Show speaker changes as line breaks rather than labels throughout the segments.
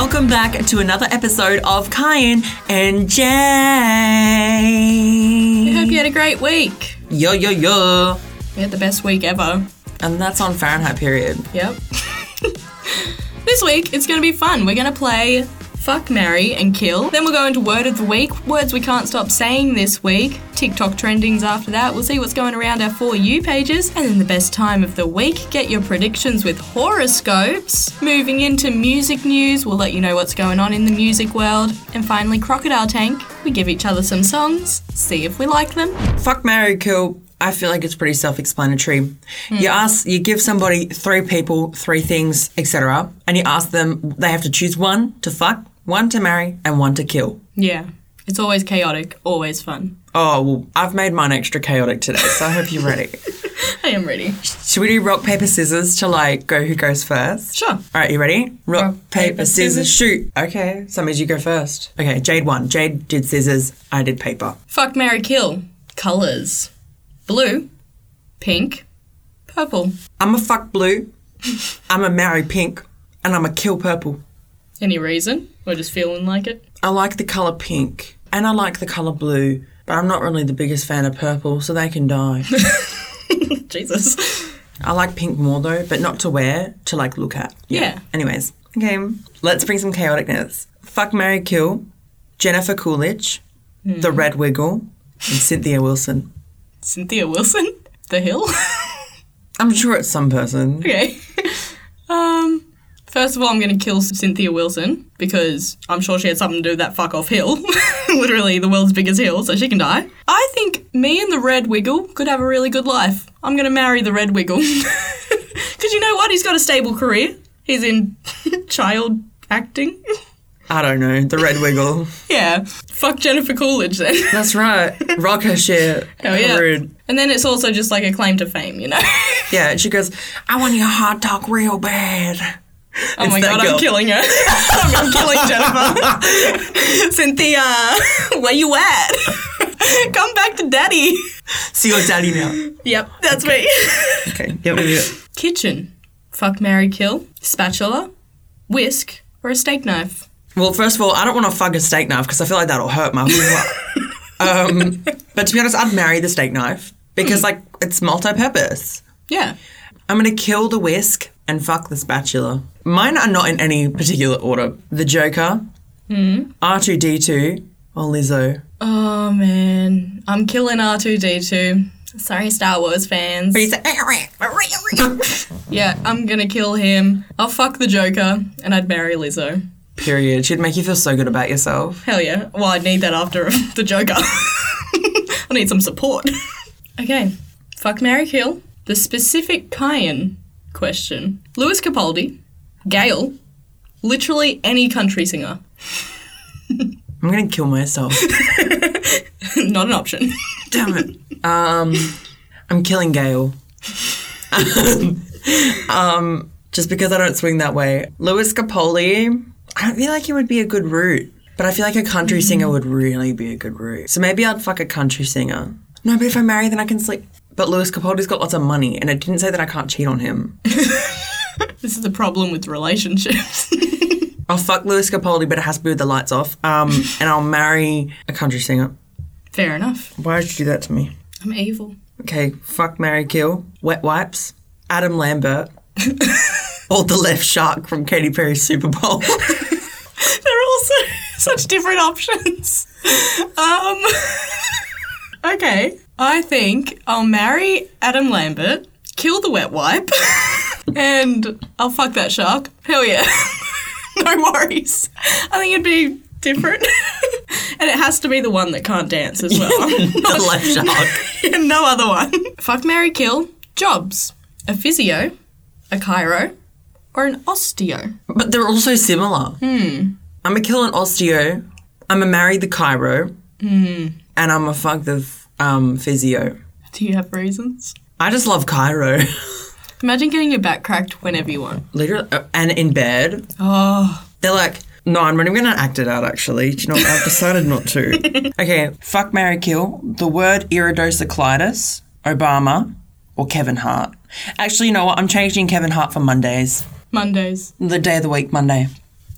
welcome back to another episode of Kyan and Jay.
I hope you had a great week.
Yo.
We had the best week ever.
And that's on Fahrenheit period.
Yep. This week, it's going to be fun. We're going to play Fuck, Marry and Kill. Then we'll go into Word of the Week, words we can't stop saying this week. TikTok trendings after that. We'll see what's going around our For You pages. And then the best time of the week, get your predictions with horoscopes. Moving into music news, we'll let you know what's going on in the music world. And finally, Crocodile Tank. We give each other some songs, see if we like them.
Fuck, marry, kill. I feel like it's pretty self-explanatory. You give somebody 3 people, 3 things, etc., and you ask them, they have to choose one to fuck, one to marry, and one to kill.
Yeah. It's always chaotic, always fun.
Oh, well, I've made mine extra chaotic today, so I hope you're ready.
I am ready.
Should we do rock, paper, scissors to, go who goes first?
Sure.
All right, you ready? Rock, paper, scissors, shoot. Okay, so that means you go first. Okay, Jade won. Jade did scissors, I did paper.
Fuck, marry, kill. Colours. Blue, pink, purple.
I'm a fuck blue, I'm a marry pink, and I'm a kill purple.
Any reason? Or just feeling like it?
I like the colour pink, and I like the colour blue, but I'm not really the biggest fan of purple, so they can die.
Jesus.
I like pink more though, but not to wear, to look at.
Yeah.
Anyways, okay, let's bring some chaoticness. Fuck, marry, kill, Jennifer Coolidge, The Red Wiggle, and Cynthia Wilson.
Cynthia Wilson? The Hill?
I'm sure it's some person.
Okay. First of all, I'm going to kill Cynthia Wilson because I'm sure she had something to do with that fuck off hill. Literally the world's biggest hill, so she can die. I think me and the Red Wiggle could have a really good life. I'm going to marry the Red Wiggle. Because you know what? He's got a stable career. He's in child acting.
I don't know, the Red Wiggle.
Yeah. Fuck Jennifer Coolidge then.
That's right. Rock her shit.
Hell yeah.
Rude.
And then it's also just like a claim to fame, you know?
Yeah, she goes, I want your hot talk real bad.
Oh my God, I'm killing her. I'm killing Jennifer. Cynthia, where you at? Come back to daddy.
See your daddy now.
Yep, that's me.
Okay, yep.
Kitchen. Fuck, marry, kill. Spatula. Whisk. Or a steak knife.
Well, first of all, I don't want to fuck a steak knife because I feel like that'll hurt my but to be honest, I'd marry the steak knife because, it's multi-purpose.
Yeah.
I'm going to kill the whisk and fuck the spatula. Mine are not in any particular order. The Joker, R2-D2, or Lizzo.
Oh, man. I'm killing R2-D2. Sorry, Star Wars fans.
But you say,
yeah, I'm going to kill him. I'll fuck the Joker and I'd marry Lizzo.
Period. She'd make you feel so good about yourself.
Hell yeah. Well, I'd need that after the Joker. I need some support. Okay. Fuck, marry, kill. The specific Kyan question. Lewis Capaldi, Gail, literally any country singer.
I'm going to kill myself.
Not an option.
Damn it. I'm killing Gail. Just because I don't swing that way. Lewis Capaldi, I don't feel like he would be a good route. But I feel like a country singer would really be a good route. So maybe I'd fuck a country singer. No, but if I marry, then I can sleep. But Lewis Capaldi's got lots of money, and it didn't say that I can't cheat on him.
This is the problem with relationships.
I'll fuck Lewis Capaldi, but it has to be with the lights off. And I'll marry a country singer.
Fair enough.
Why did you do that to me?
I'm evil.
Okay, fuck, marry, kill. Wet wipes. Adam Lambert. Or the left shark from Katy Perry's Super Bowl.
They're also such different options. Okay. I think I'll marry Adam Lambert, kill the wet wipe, and I'll fuck that shark. Hell yeah. No worries. I think it'd be different. And it has to be the one that can't dance as well.
The left shark.
No other one. Fuck, marry, kill. Jobs. A physio, a chiro, or an osteo.
But they're all so similar. I'm a kill an osteo. I'm a marry the chiro. And I'm a fuck the physio.
Do you have reasons?
I just love chiro.
Imagine getting your back cracked whenever you want.
Literally. And in bed.
Oh.
They're like, no, I'm not even going to act it out, actually. Do you know what? I've decided not to. Okay, fuck, marry, kill. The word iridocyclitis, Obama, or Kevin Hart. Actually, you know what? I'm changing Kevin Hart for Mondays.
Mondays.
The day of the week, Monday.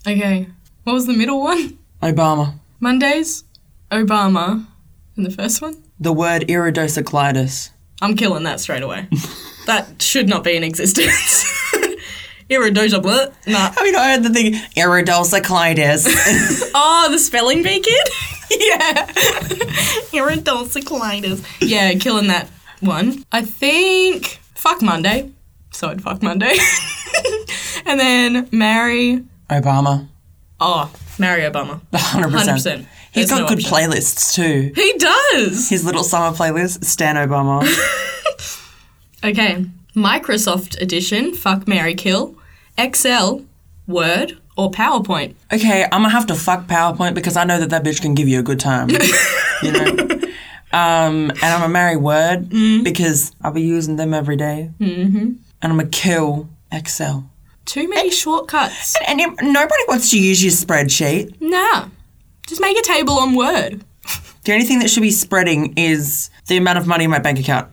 Okay. What was the middle one?
Obama.
Mondays, Obama. And the first one?
The word iridocyclitis.
I'm killing that straight away. That should not be in existence. Iridocyclitis. Nah.
Have you not heard the thing? Iridocyclitis.
Oh, the spelling bee kid? Yeah. Iridocyclitis. Yeah, killing that one. I think fuck Monday. So I'd fuck Monday. And then marry...
Obama.
Oh, marry Obama.
100%.
100%.
He's
There's
got
no
good
option.
playlists too.
He does.
His little summer playlist, Stan Obama.
Okay. Microsoft edition, fuck, marry, kill. Excel, Word, or PowerPoint.
Okay, I'm gonna have to fuck PowerPoint because I know that bitch can give you a good time. You know? And I'm gonna marry Word because I'll be using them every day. Mm-hmm. And I'm gonna kill Excel.
Too many shortcuts.
And nobody wants to use your spreadsheet.
Nah. Just make a table on Word.
The only thing that should be spreading is the amount of money in my bank account.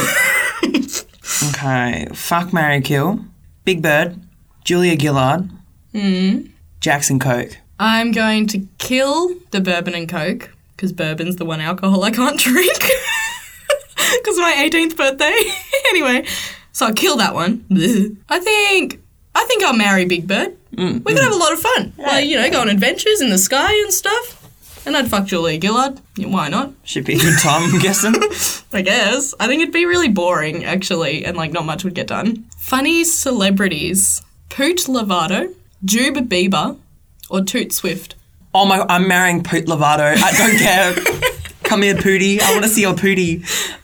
Okay, fuck, marry, kill. Big Bird, Julia Gillard, Jackson Coke.
I'm going to kill the bourbon and Coke, because bourbon's the one alcohol I can't drink. Because my 18th birthday. Anyway, so I'll kill that one. I think I'll marry Big Bird. We could have a lot of fun. Like, you know, go on adventures in the sky and stuff. And I'd fuck Julia Gillard. Yeah, why not?
Should be a good time, I'm guessing.
I guess. I think it'd be really boring, actually, and, like, not much would get done. Funny celebrities. Poot Lovato, Jube Bieber, or Toot Swift.
Oh my, I'm marrying Poot Lovato. I don't care. Come here, Pootie. I want to see your Pootie.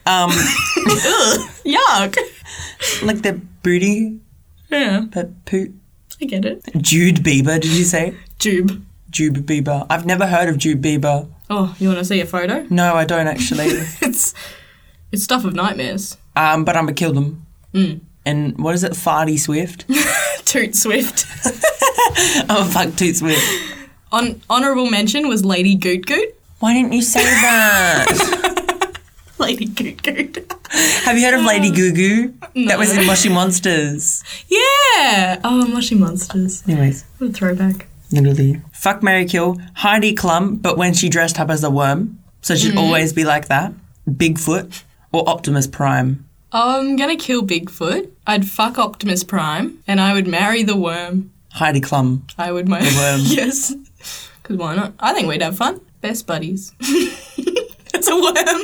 Yuck.
Like their booty,
Yeah,
but Poot.
I get it.
Jude Bieber, did you say?
Jube.
Jude Bieber. I've never heard of Jude Bieber.
Oh, you want to see a photo?
No, I don't actually.
It's stuff of nightmares.
But I'm gonna kill them. And what is it? Farty Swift?
Toot Swift.
I'm gonna fuck Toot Swift.
Honourable mention was Lady Goot Goot.
Why didn't you say that?
Lady Goot Goot.
Have you heard of Lady Goo Goo?
No.
That was in Mushy Monsters.
Yeah. Oh, Mushy Monsters.
Anyways,
What a throwback.
literally. Fuck, marry, kill. Heidi Klum, but when she dressed up as a worm. So she'd always be like that. Bigfoot or Optimus Prime.
I'm going to kill Bigfoot. I'd fuck Optimus Prime. And I would marry the worm.
Heidi Klum.
I would marry
The worm.
Yes. Because why not? I think we'd have fun. Best buddies. It's a worm.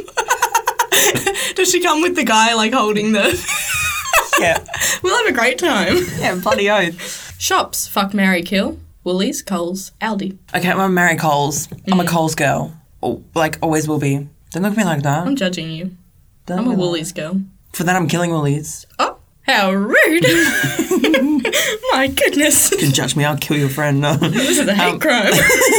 Does she come with the guy, like, holding the...
Yeah.
We'll have a great time.
Yeah, bloody oath.
Shops. Fuck, marry, kill. Woolies, Coles, Aldi.
Okay, I'm gonna marry Coles. I'm a Coles girl. Oh, like, always will be. Don't look at me like that.
I'm judging you.
Don't
I'm
look
a
at me
Woolies girl.
like- For that, I'm killing Woolies.
Oh, how rude. My goodness.
You can judge me, I'll kill your friend. No.
This is a hate crime.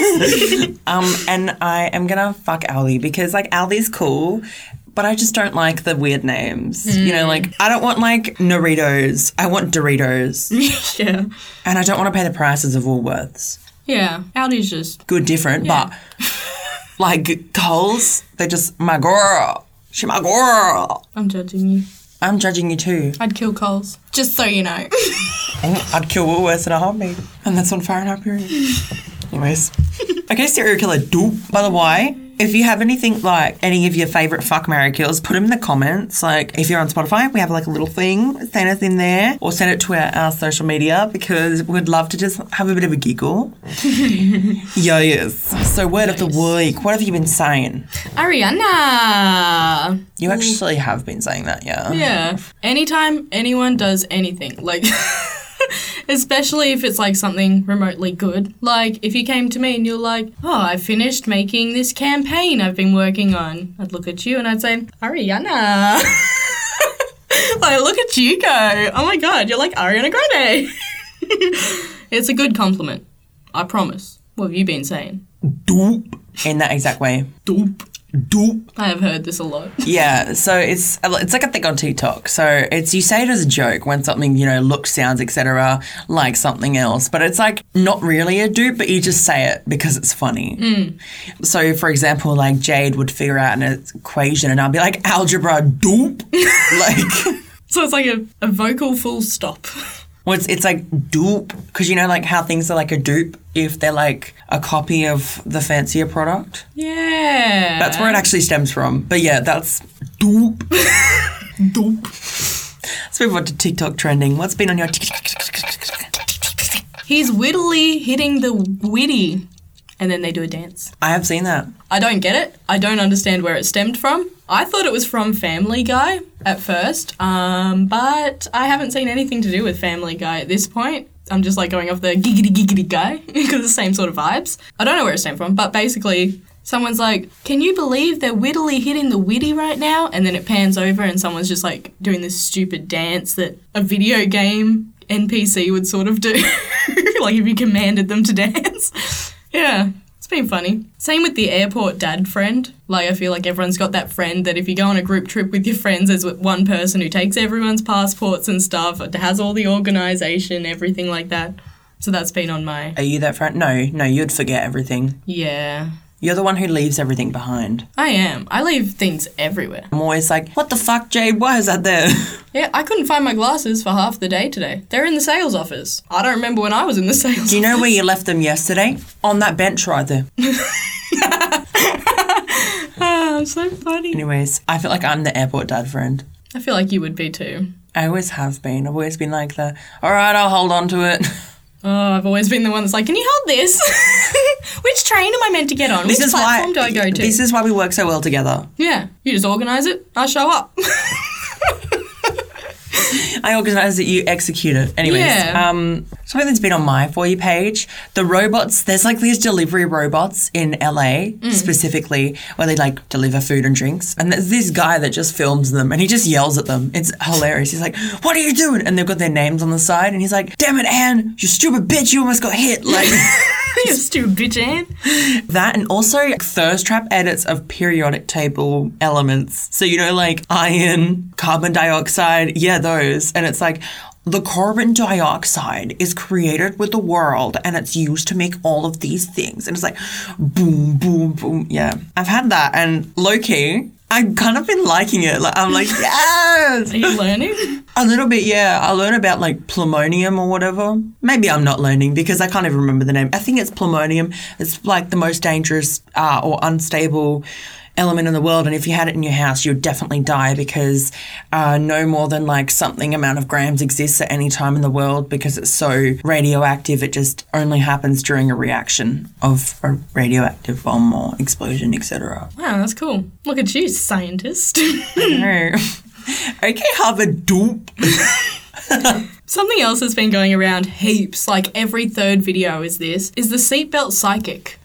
And I am gonna fuck Aldi because, like, Aldi's cool, but I just don't like the weird names. You know, like, I don't want, like, Doritos. I want Doritos.
Yeah.
And I don't want to pay the prices of Woolworths.
Yeah. Aldi's just...
Good, different,
Yeah.
but, like, Coles, they're just my girl. She my girl.
I'm judging you.
I'm judging you too.
I'd kill Coles. Just so you know.
I'd kill Woolworths in a heartbeat. And that's on Fahrenheit period. Anyways. Okay, serial killer doop. By the way, if you have anything, like, any of your favourite fuck, marry, kills, put them in the comments. Like, if you're on Spotify, we have, like, a little thing. Send us in there. Or send it to our social media because we'd love to just have a bit of a giggle. Yes. So, word of the week. What have you been saying?
Ariana.
You actually have been saying that, yeah?
Yeah. Anytime anyone does anything, like... Especially if it's like something remotely good. Like if you came to me and you're like, oh, I finished making this campaign I've been working on. I'd look at you and I'd say, Ariana. Like, look at you go. Oh my God, you're like Ariana Grande. It's a good compliment. I promise. What have you been saying?
Doop. In that exact way. Doop. Doop.
I have heard this a lot.
Yeah, so it's like a thing on TikTok. So it's, you say it as a joke when something, you know, looks, sounds, etc. like something else, but it's like not really a dupe, but you just say it because it's funny. So for example, like Jade would figure out an equation and I'd be like, algebra dupe. Like,
So it's like a vocal full stop.
Well, it's like dupe, because you know like how things are like a dupe if they're like a copy of the fancier product.
Yeah.
That's where it actually stems from. But yeah, that's dupe. Dupe. Let's move on to TikTok trending. What's been on your TikTok?
He's wittily hitting the witty, and then they do a dance.
I have seen that.
I don't get it. I don't understand where it stemmed from. I thought it was from Family Guy at first, but I haven't seen anything to do with Family Guy at this point. I'm just like going off the giggity guy because it's the same sort of vibes. I don't know where it stemmed from, but basically someone's like, can you believe they're wittily hitting the witty right now? And then it pans over and someone's just like doing this stupid dance that a video game NPC would sort of do. Like if you commanded them to dance. Yeah. It's been funny. Same with the airport dad friend. Like, I feel like everyone's got that friend that if you go on a group trip with your friends, there's one person who takes everyone's passports and stuff, has all the organisation, everything like that. So that's been on my...
Are you that friend? No, you'd forget everything.
Yeah.
You're the one who leaves everything behind.
I am. I leave things everywhere.
I'm always like, what the fuck, Jade? Why is that there?
Yeah, I couldn't find my glasses for half the day today. They're in the sales office. I don't remember when I was in the sales office.
Do you know where you left them yesterday? On that bench right there.
Oh, so funny.
Anyways, I feel like I'm the airport dad friend.
I feel like you would be too.
I always have been. I've always been like the, all right, I'll hold on to it.
Oh, I've always been the one that's like, can you hold this? Which train am I meant to get on? Which platform do I go to?
This is why we work so well together.
Yeah, you just organise it, I show up.
I organise it, you execute it. Anyways, something that's been on my For You page, the robots, there's like these delivery robots in LA specifically where they like deliver food and drinks. And there's this guy that just films them and he just yells at them. It's hilarious. He's like, what are you doing? And they've got their names on the side and he's like, damn it, Anne, you stupid bitch, you almost got hit. Like,
you stupid bitch, Anne.
That and also thirst trap edits of periodic table elements. So, you know, like iron, carbon dioxide, yeah, those. And it's like, the carbon dioxide is created with the world and it's used to make all of these things. And it's like, boom, boom, boom. Yeah. I've had that. And low-key, I've kind of been liking it. Like, I'm like, yes!
Are you learning?
A little bit, yeah. I learn about like plumonium or whatever. Maybe I'm not learning because I can't even remember the name. I think it's plumonium. It's like the most dangerous or unstable element in the world, and if you had it in your house, you'd definitely die because no more than like something amount of grams exists at any time in the world because it's so radioactive. It just only happens during a reaction of a radioactive bomb or explosion, etc.
Wow, that's cool. Look at you, scientist.
I know. Okay, Harvard dupe.
Something else that's been going around heaps, like every third video is the seatbelt psychic.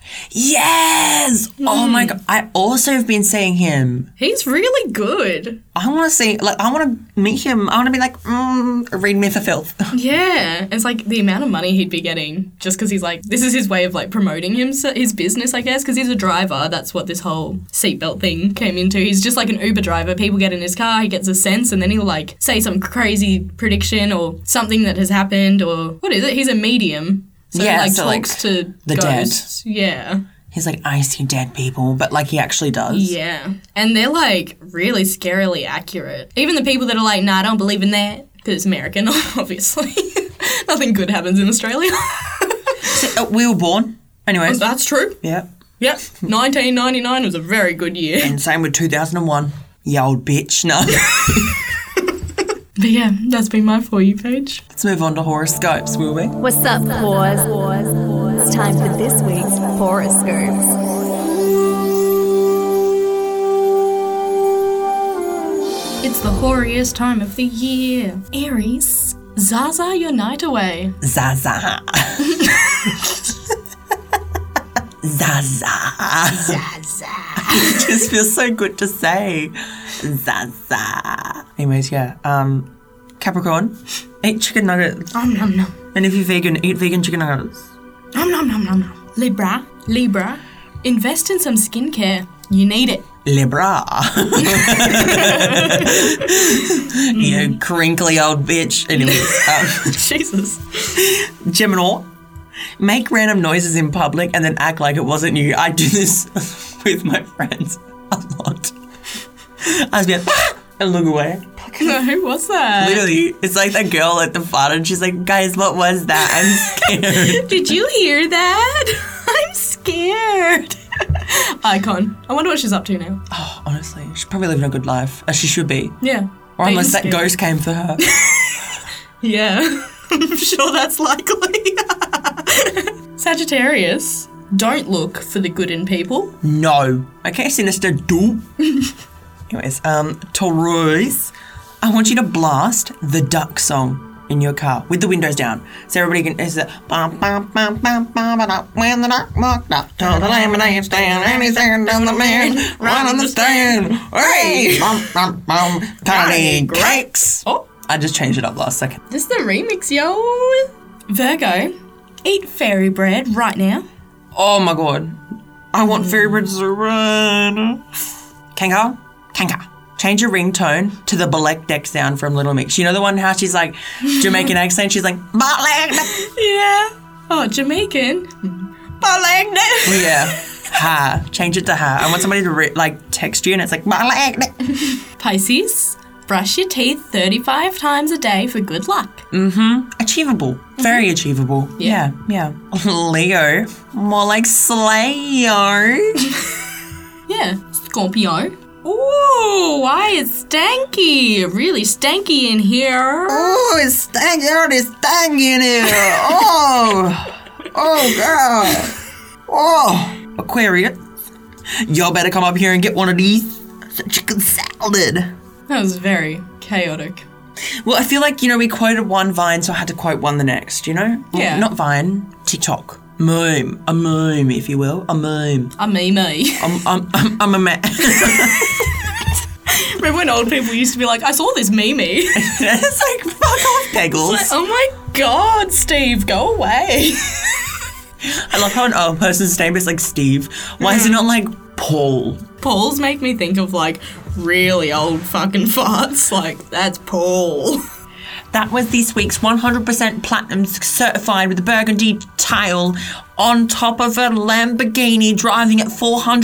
Yes! Oh my God. I also have been seeing him.
He's really good.
I want to see, like, I want to meet him. I want to be like, read me for filth.
Yeah. It's like the amount of money he'd be getting just because he's like, this is his way of like promoting his business, I guess, because he's a driver. That's what this whole seatbelt thing came into. He's just like an Uber driver. People get in his car, he gets a sense, and then he'll like say some crazy prediction or something that has happened or what is it? He's a medium. So
yeah,
he
so
talks to
the
ghosts.
dead.
Yeah.
He's like, I see dead people, but like he actually does.
Yeah. And they're like really scarily accurate. Even the people that are like, nah, I don't believe in that, because it's American, obviously. Nothing good happens in Australia.
So, we were born. Anyways.
That's true.
Yeah.
Yep. 1999 was a very good year.
And same with 2001. You old bitch. No.
But yeah, that's been my For You page.
Let's move on to horoscopes, will we?
What's up, whores? It's time for this week's horoscopes.
It's the hoariest time of the year. Aries, Zaza your night away.
Zaza. Zaza.
Zaza.
It just feels so good to say. Zaza. Anyways, yeah. Capricorn, eat chicken nuggets.
Nom nom nom.
And if you're vegan, eat vegan chicken nuggets.
Nom nom nom nom nom. Libra, invest in some skincare. You need it.
Libra. You crinkly old bitch. Anyways.
Jesus.
Gemini, make random noises in public and then act like it wasn't you. I do this with my friends a lot. I was like, and look away.
Who was that?
Literally, it's like that girl at the fart and she's like, guys, what was that? I'm scared.
Did you hear that? I'm scared. Icon. I wonder what she's up to now.
Oh, honestly, she's probably living a good life, as she should be.
Yeah.
Or
Being
unless that
scared.
ghost came for her.
Yeah. I'm sure that's likely. Sagittarius. Don't look for the good in people.
No. Okay, sinister do. Anyways, Taurus, I want you to blast the duck song in your car with the windows down. So everybody can, it's bum, bum, bum, bum, bum, bum, when the duck walked up to the lemonade stand and he's staring down the man, right on the stand. Hey! Bum, bum, bum, tiny cakes.
Oh,
I just changed it up last second.
this is the remix, yo. Virgo. Eat fairy bread right now.
Oh my god. I want fairy bread so bad. Kanka, change your ringtone to the Balek deck sound from Little Mix. You know the one how she's like Jamaican accent? She's like, Balek.
Yeah. Oh, Jamaican. Balek.
Yeah. Ha. Change it to ha. I want somebody to text you and it's like, Balek.
Pisces. Brush your teeth 35 times a day for good luck.
Achievable. Very achievable. Yeah. Leo. More like Slayo.
Yeah. Scorpio. Ooh, why is stanky? Really stanky in here.
Oh, it's stanky. It's stanky in here. Oh, God. Oh, Aquarius. Y'all better come up here and get one of these. It's a chicken salad.
That was very chaotic.
Well, I feel like, we quoted one Vine, so I had to quote one the next, Well,
Yeah.
not Vine, TikTok. Meme. A meme, if you will. A meme.
A me.
I'm a man.
Remember when old people used to be like, I saw this meme.
It's like, fuck off, Peggles.
Oh my God, Steve, go away.
I love how an old person's name is like Steve. Why is it not like Paul?
Pauls make me think of like really old fucking farts. Like, that's Paul.
That was this week's 100% platinum certified with a burgundy tile on top of a Lamborghini driving at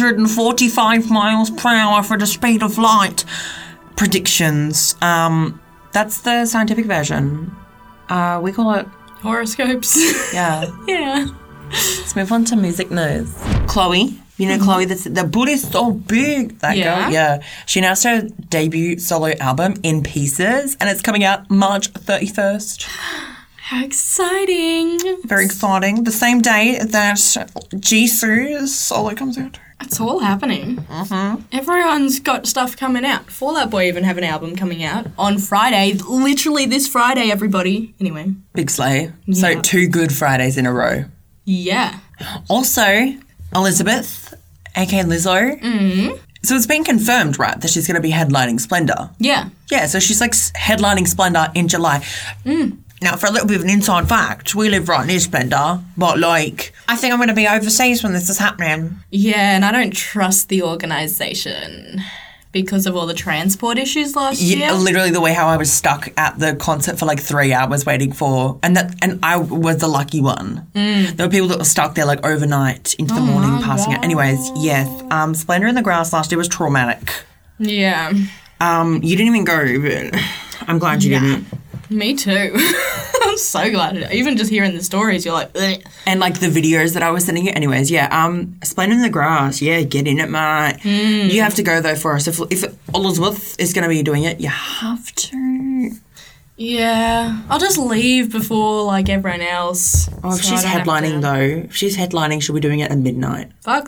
445 miles per hour for the speed of light. Predictions. That's the scientific version. We call it,
Horoscopes.
yeah.
Yeah.
Let's move on to music news. Chloe. You know Chloe, the boot is so big. That
Yeah.
girl, yeah. She announced her debut solo album, In Pieces, and it's coming out March 31st.
How exciting.
Very exciting. The same day that Jisoo's solo comes out.
It's all happening. Everyone's got stuff coming out. Fall Out Boy even have an album coming out on Friday. Literally this Friday, everybody. Anyway.
Big slay. So
Yeah.
2 good Fridays in a row.
Yeah.
Also, Elizabeth, aka Lizzo. Mm-hmm. So it's been confirmed, right, that she's going to be headlining Splendor.
Yeah.
Yeah, so she's like headlining Splendor in July. Now, for a little bit of an inside fact, we live right near Splendor, but like, I think I'm going to be overseas when this is happening.
Yeah, and I don't trust the organisation because of all the transport issues last year.
Literally the way how I was stuck at the concert for like 3 hours waiting for, and I was the lucky one. There were people that were stuck there like overnight into the morning passing out. Anyways, yes, Splendor in the Grass last year was traumatic.
Yeah.
You didn't even go, but I'm glad you didn't.
Me too. I'm so glad. Even just hearing the stories, you're like, ugh.
And like the videos that I was sending you. Anyways, yeah, Splendor in the Grass, yeah, get in it, mate. You have to go though for us. If Elizabeth is going to be doing it, you have to.
Yeah. I'll just leave before like everyone else.
Oh, if
so I
she's
don't have
headlining
to-
though, if she's headlining, she'll be doing it at midnight.
Fuck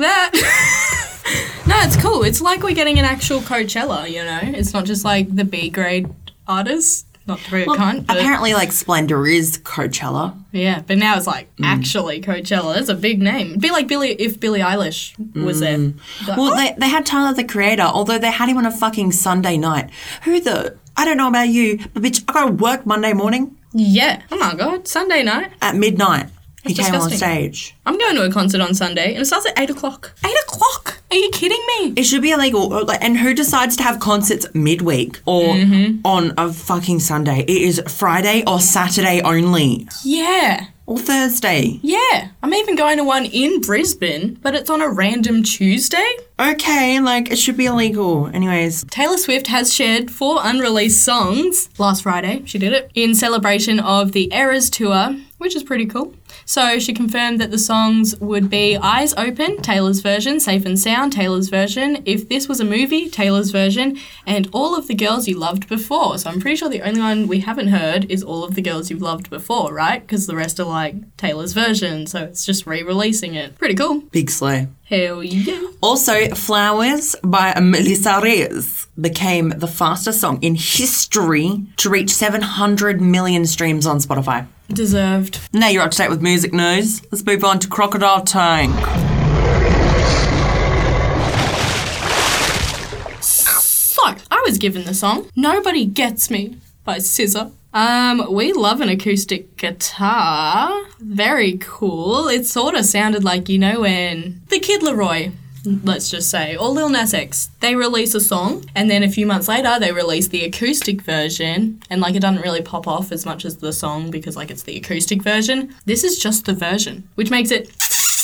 that. No, it's cool. It's like we're getting an actual Coachella, you know? It's not just like the B-grade artists. Not to be a cunt, but
Apparently, like Splendor is Coachella.
yeah. But now it's like actually Coachella. That's a big name. It'd be like if Billie Eilish was there. But,
Well, they had Tyler the Creator, although they had him on a fucking Sunday night. I don't know about you, but bitch, I gotta work Monday morning
yeah. Oh my God. Sunday night.
at midnight. He
That's
came on
disgusting.
stage.
I'm going to a concert on Sunday and it starts at 8 o'clock. 8 o'clock? Are you kidding me?
It should be illegal. And who decides to have concerts midweek or on a fucking Sunday? It is Friday or Saturday only.
Yeah.
or Thursday.
Yeah, I'm even going to one in Brisbane, but it's on a random Tuesday.
Okay, like, it should be illegal. Anyways.
Taylor Swift has shared 4 unreleased songs, last Friday, she did it, in celebration of the Eras Tour, which is pretty cool. So she confirmed that the songs would be Eyes Open, Taylor's version, Safe and Sound, Taylor's version, If This Was a Movie, Taylor's version, and All of the Girls You Loved Before. So I'm pretty sure the only one we haven't heard is All of the Girls You've Loved Before, right? Because the rest are like Taylor's version, so it's just re-releasing it. Pretty cool.
Big slay.
Hell yeah.
Also, Flowers by Melissa Reyes became the fastest song in history to reach 700 million streams on Spotify.
Deserved.
Now you're up to date with music news. Let's move on to Crocodile Tank.
So, I was given the song Nobody Gets Me by SZA. We love an acoustic guitar. Very cool. It sort of sounded like, you know, when the Kid Laroi, let's just say, or Lil Nas X, they release a song and then a few months later they release the acoustic version and like it doesn't really pop off as much as the song because like it's the acoustic version. This is just the version, which makes it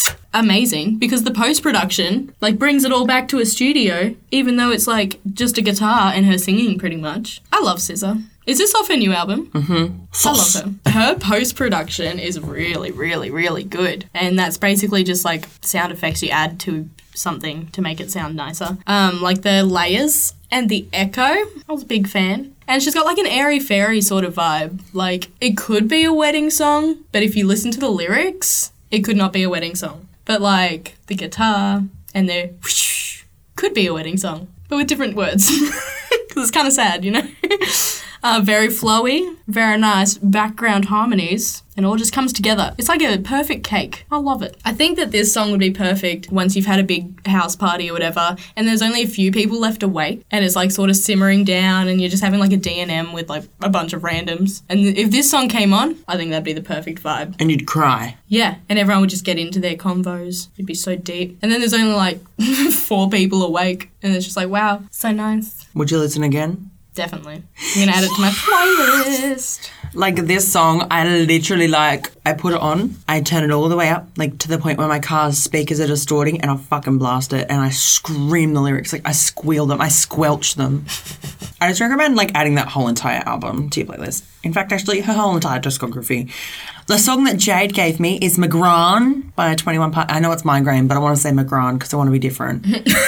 amazing because the post-production like brings it all back to a studio even though it's like just a guitar and her singing pretty much. I love SZA. Is this off her new album? Mm-hmm. I love her. Her post-production is really, really, really good. And that's basically just like sound effects you add to something to make it sound nicer. Like the layers and the echo. I was a big fan. And she's got like an airy-fairy sort of vibe. Like it could be a wedding song, but if you listen to the lyrics, it could not be a wedding song. But like the guitar and the whoosh could be a wedding song, but with different words. Because it's kind of sad, you know? Very flowy, very nice background harmonies, and all just comes together. It's like a perfect cake. I love it. I think that this song would be perfect once you've had a big house party or whatever, and there's only a few people left awake, and it's like sort of simmering down, and you're just having like a D&M with like a bunch of randoms. And if this song came on, I think that'd be the perfect vibe.
And you'd cry.
Yeah, and everyone would just get into their convos. It'd be so deep. And then there's only like 4 people awake, and it's just like, wow, so nice.
Would you listen again?
Definitely. I'm going to add it to my playlist.
Like this song, I literally I put it on, I turn it all the way up, like to the point where my car's speakers are distorting and I fucking blast it and I scream the lyrics, like I squeal them, I squelch them. I just recommend like adding that whole entire album to your playlist. In fact, actually, her whole entire discography. The song that Jade gave me is Migraine by 21 Pilots. I know it's migraine, but I want to say Migraine because I want to be different.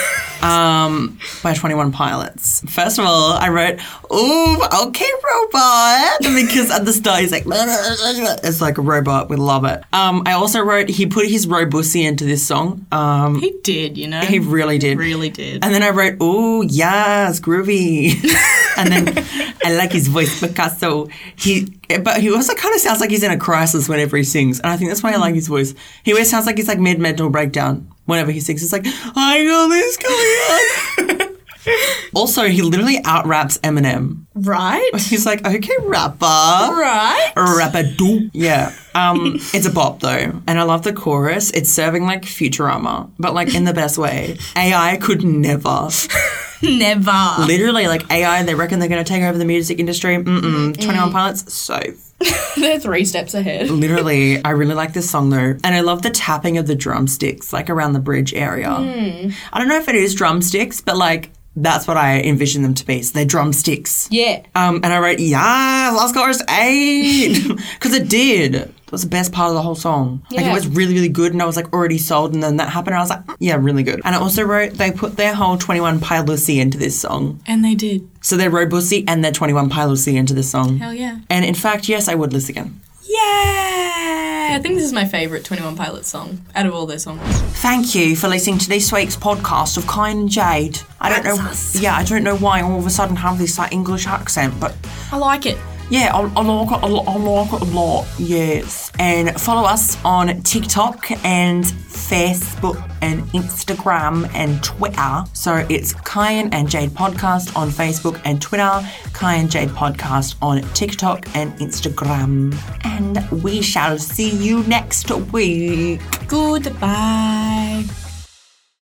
By 21 Pilots. First of all, I wrote, ooh, okay, robot. Because at the start, he's like, it's like a robot. We love it. I also wrote, he put his Robussy into this song.
He did, you know.
He really did.
Really did.
And then I wrote, ooh, yes, groovy. And then I like his voice, Picasso. But he also kind of sounds like he's in a crisis whenever he sings. And I think that's why I like his voice. He always sounds like he's like mid-mental breakdown whenever he sings. It's like, I got this going on. Also, he literally out-raps Eminem.
Right?
He's like, okay, rapper.
Right?
Rapper-do. Yeah. It's a bop, though. And I love the chorus. It's serving like Futurama, but like in the best way. AI could never.
Never.
Literally, like AI, they reckon they're going to take over the music industry. 21 Pilots, so.
They're 3 steps ahead.
Literally, I really like this song though. And I love the tapping of the drumsticks, like around the bridge area. I don't know if it is drumsticks, but like, that's what I envision them to be. So they're drumsticks.
Yeah.
And I wrote, yeah, last chorus 8. Because it did. It was the best part of the whole song.
Yeah.
Like it was really, really good and I was like already sold and then that happened and I was like, yeah, really good. And I also wrote, they put their whole 21 Pilotsy into this song.
And they did.
So their Robussy and their 21 Pilotsy into this song.
Hell yeah.
And in fact, yes, I would listen again.
Yeah! I think this is my favourite 21 Pilots song out of all their songs.
Thank you for listening to this week's podcast of Kai and Jade. I don't know why I all of a sudden have this like English accent, but
I like it.
Yeah, I like it a lot, yes. And follow us on TikTok and Facebook and Instagram and Twitter. So it's Kyan and Jade Podcast on Facebook and Twitter, Kyan and Jade Podcast on TikTok and Instagram. And we shall see you next week.
Goodbye.